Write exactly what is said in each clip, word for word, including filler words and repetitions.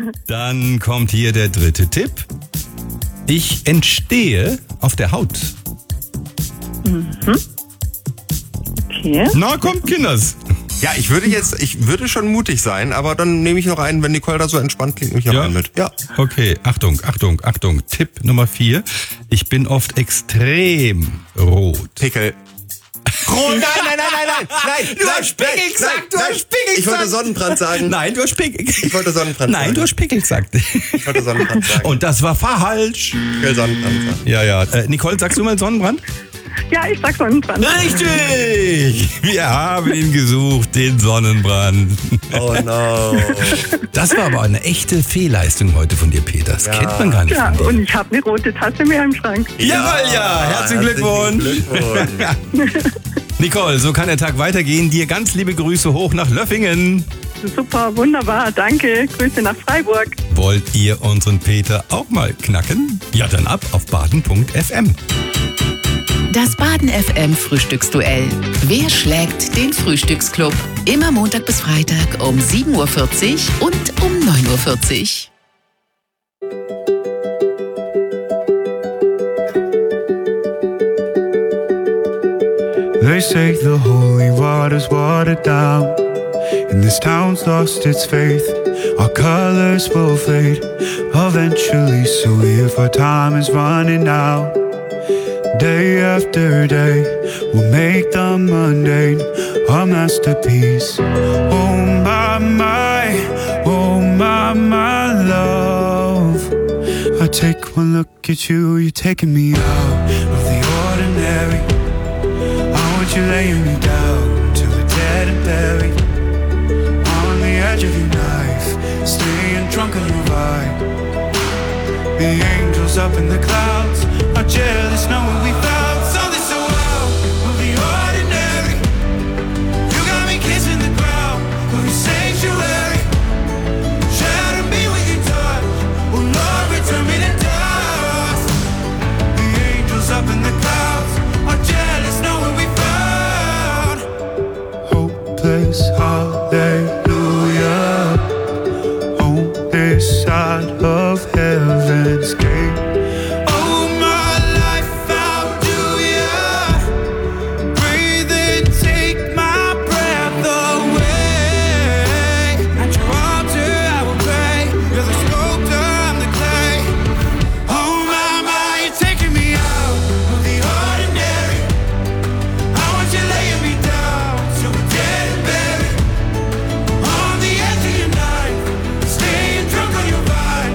Dann kommt hier der dritte Tipp. Ich entstehe auf der Haut. Mhm. Okay. Na, kommt, Kinders. Ja, ich würde jetzt, ich würde schon mutig sein, aber dann nehme ich noch einen, wenn Nicole da so entspannt klingt, nehme ich noch Ja? einen mit. Ja. Okay, Achtung, Achtung, Achtung. Tipp Nummer vier. Ich bin oft extrem rot. Pickel. Rot, nein, nein, nein, nein, nein, nein. Du nein, hast Pickel nein, gesagt, nein, du nein. hast Pickel Ich wollte gesagt. Sonnenbrand sagen. Nein, du hast Pickel. Ich wollte Sonnenbrand sagen. Nein, du hast Pickel gesagt. Ich wollte Sonnenbrand sagen. Und das war falsch. Ich will Sonnenbrand sagen. Ja, ja. Äh, Nicole, sagst du mal Sonnenbrand? Ja, ich sag Sonnenbrand. Richtig! Wir haben ihn gesucht, den Sonnenbrand. Oh no. Das war aber eine echte Fehlleistung heute von dir, Peter. Das Ja. kennt man gar nicht Ja, von dir. und ich habe eine rote Tasse mehr im Schrank. Jawohl, ja. Herzlichen Glückwunsch. Glückwunsch. Nicole, so kann der Tag weitergehen. Dir ganz liebe Grüße hoch nach Löffingen. Super, wunderbar, danke. Grüße nach Freiburg. Wollt ihr unseren Peter auch mal knacken? Ja, dann ab auf baden punkt f m. Das Baden F M Frühstücksduell. Wer schlägt den Frühstücksclub? Immer Montag bis Freitag um sieben Uhr vierzig und um neun Uhr vierzig. They say the holy water's watered down, and this town's lost its faith. Our colors will fade eventually, so if our time is running out, day after day, we'll make the mundane our masterpiece. Oh my, my, oh my, my love. I take one look at you, you're taking me out of the ordinary. I want you laying me down till we're dead and buried on the edge of your knife, staying drunk on your vibe. The angels up in the clouds are jealous knowing we found something so out of the ordinary. You got me kissing the ground of your sanctuary. Shatter me with your touch, oh Lord, return me to dust. The angels up in the clouds are jealous knowing we found hopeless hallelujah on this side of heaven's gate. Oh my life, how do ya breathe and take my breath away? At your altar I will pray. You're the sculptor, I'm the clay. Oh my, my, you're taking me out of the ordinary. I want you laying me down till we're dead and buried on the edge of your knife, staying drunk on your vine.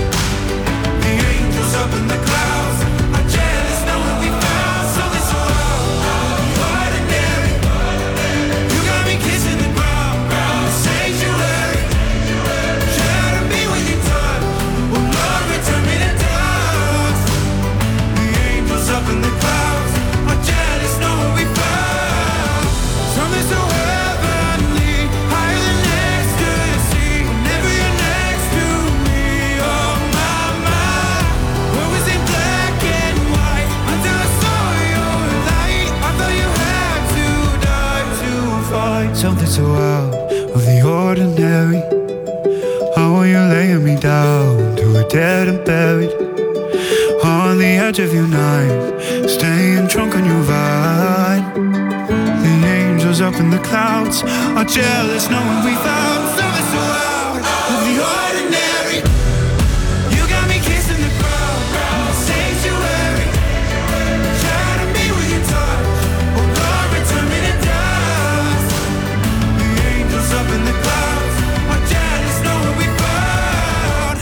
The angels up in the clouds are jealous knowing we found something so out of the ordinary. You got me kissing the ground, the sanctuary. Shatter me with your touch, oh Lord, return me to dust. The angels up in the clouds are jealous knowing we found something so heavenly, higher than ecstasy. Whenever you're next to me, oh my, my. What was in black and white until I saw your light? I thought you had to die to find something so out of the ordinary. How are you laying me down till we're dead and buried on the edge of your knife, staying drunk on your vine. The angels up in the clouds are jealous knowing we found something so out of the ordinary. You got me kissing the ground, the sanctuary. Shatter me with your touch, oh Lord, return me to dust. The angels up in the clouds are jealous knowing we found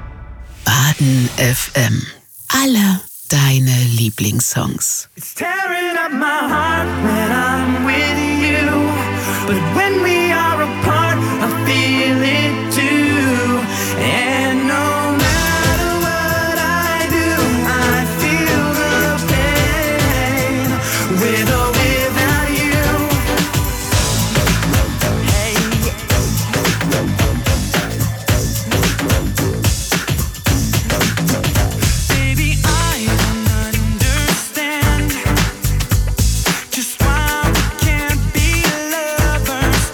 Baden F M. Alle deine Lieblingssongs. It's tearing up my heart when I'm with you, but when we are apart, I feel it too. And no matter what I do, I feel the pain with or without you. Hey. Baby, I don't understand just why we can't be lovers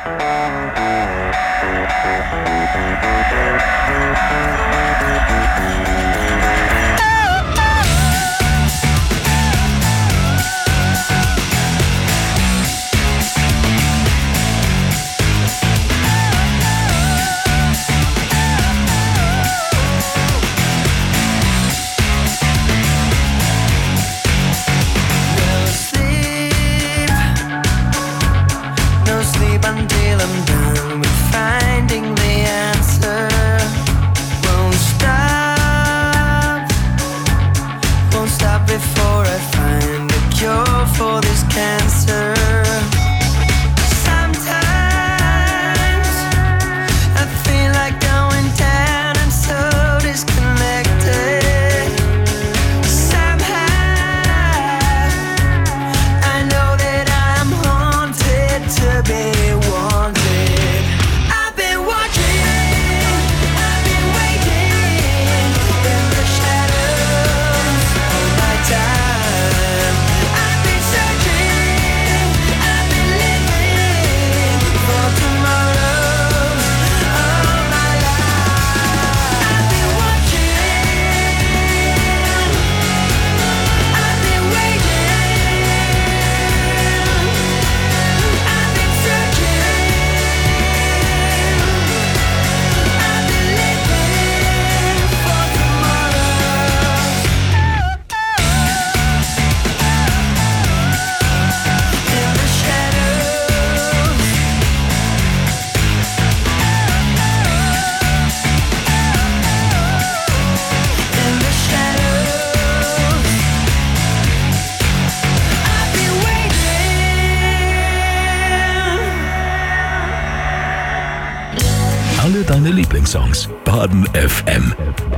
Alle deine Lieblingssongs. Baden F M.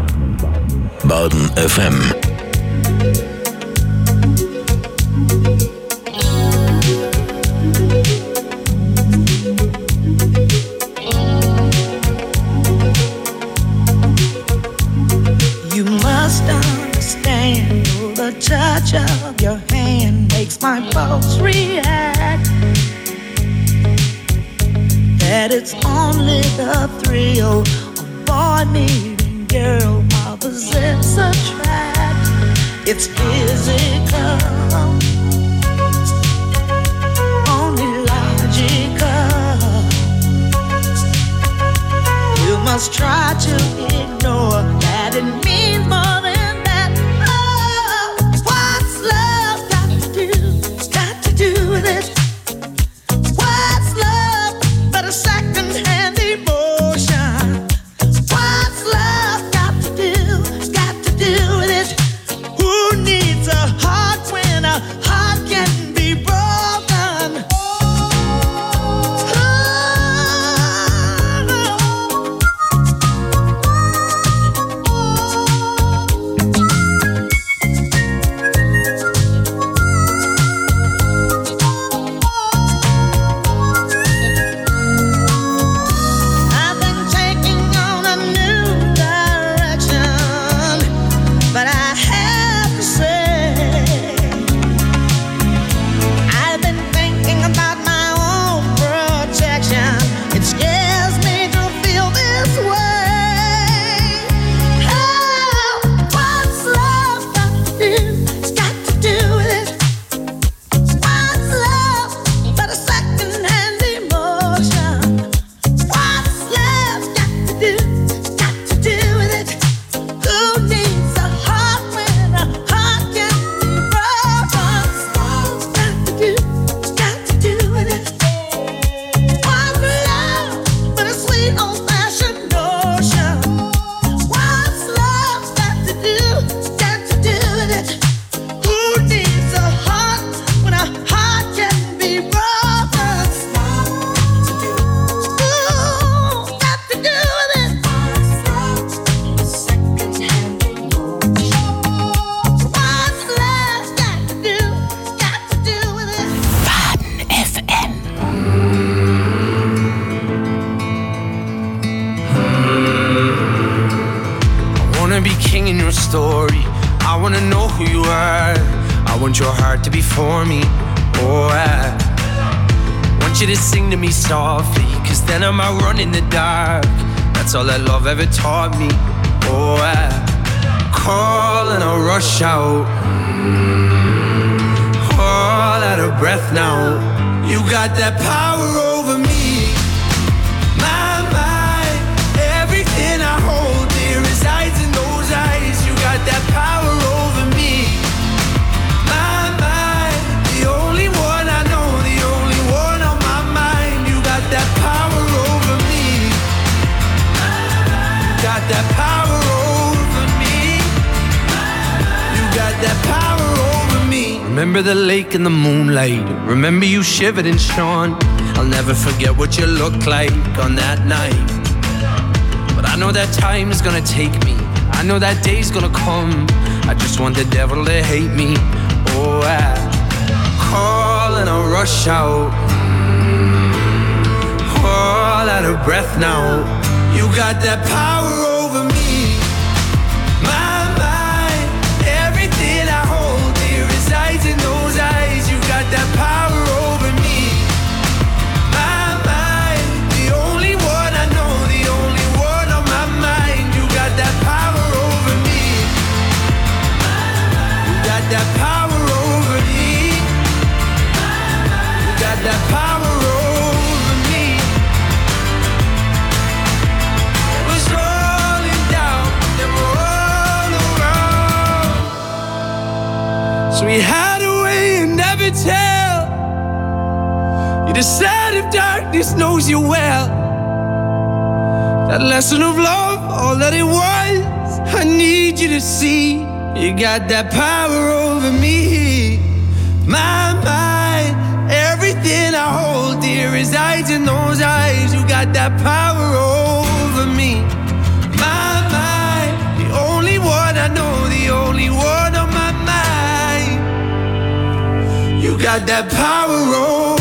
Baden F M. You must understand, the touch of your hand makes my pulse react. That it's only the thrill of boy meeting girl opposites attract. It's physical, only logical. You must try to ignore that it means more than that. Oh, what's love got to do? Got to do with it. What's love but a second-hand emotion? What's love got to do? Got to do with it. Who needs a heart when a heart can be broken? I've been taking on a new direction, but I have to say, I've been thinking about my own protection. It scares me to feel this way. Oh, what's love got to do? It's got to do with it. What's love but a second-hand emotion? What's love got to do? Got to do with it. Who needs a heart when a heart can be broken? What's got to do? Got to do with it. What's love but a sweet old-fashioned notion? What's love got to do? Got to do with it. Who needs a heart when a heart can be broken? Ooh, got to do with it. What's love got to do? Got to do with it. Baden F M. I wanna be king in your story. I wanna know who you are. I want your heart to be for me. Oh, I want want you to sing to me softly, cause then I'm out running the dark. That's all that love ever taught me. Oh, I call and I rush out, all out of breath now. You got that power over me. My mind, everything I hold dear resides in those eyes. You got that power over me. My mind, the only one I know, the only one on my mind. You got that power over me. You got that power over me. You got that power over me. Remember the lake in the moonlight. Remember you shivered and shone. I'll never forget what you looked like on that night. But I know that time is gonna take me. I know that day's gonna come. I just want the devil to hate me. Oh, I call and I rush out, all out of breath now. You got that power over me. My mind, everything I hold dear resides in those eyes. You got that power over me. My mind, the only one I know, the only one on my mind. You got that power over me. You got that power over me. You got that power over me. It was rolling down, they were all around. So we had a way you never tell. You decide if darkness knows you well. That lesson of love, all that it was, I need you to see. You got that power over me. My mind, everything I hold dear resides in those eyes. You got that power over me. My mind, the only one I know, the only one on my mind. You got that power over me.